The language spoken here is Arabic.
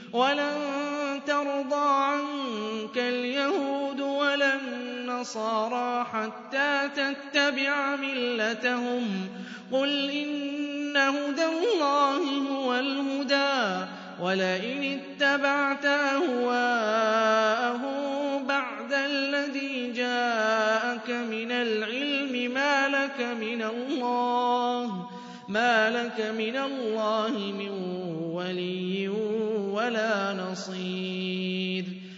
وَلَن تَرْضَىٰ عَنكَ الْيَهُودُ وَلَا النَّصَارَىٰ حَتَّىٰ تَتَّبِعَ مِلَّتَهُمْ ۗ قُلْ إِنَّ هُدَى اللَّهِ هُوَ الْهُدَىٰ ۗ وَلَئِنِ اتَّبَعْتَ أَهْوَاءَهُم بَعْدَ الَّذِي جَاءَكَ مِنَ الْعِلْمِ مَا لَكَ مِنَ اللَّهِ مِن وَلِيٍّ وَلَا نَصِيرٍ.